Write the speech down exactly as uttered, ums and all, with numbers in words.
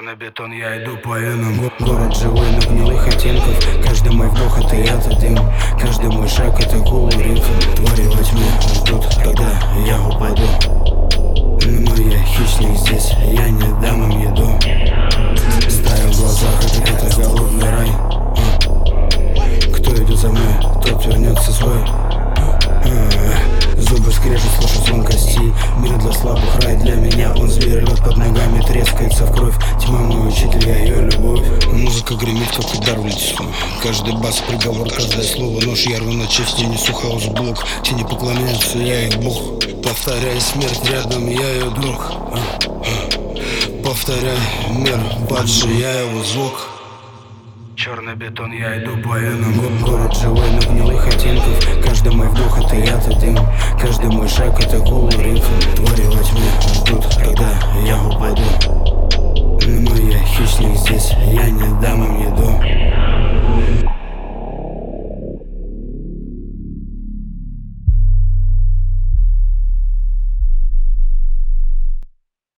Черный бетон, я иду по венам. Город живой, но гнилых оттенков. Каждый мой вдох — это я-то дым. Каждый мой шаг — это гул рифм. Твари во тьме ждут, когда я упаду. Но я хищник здесь, я не дам им еду. Стая в глазах — это, это голодный рай. Кто идет за мной, тот вернется свой. Зубы скрежет, слышу звон костей. Мир для слабых, рай для меня. Он зверь, лед под ногами трескается в кровь. Тьма мой учитель, я ее любовь. Музыка гремит, как удар в лицо. Каждый бас — приговор, каждое слово нож. Я рву на части, несу хаос в блок. Тени поклоняются, я их бог. Повторяй, смерть рядом, я ее друг. Повторяй, мир падший, я его звук. Черный бетон, я иду по венам. Город живой, но гнилых оттенков. Каждый мой вдох — это я-то дым. Каждый мой шаг — это гул рифм. Твари во тьме ждут, когда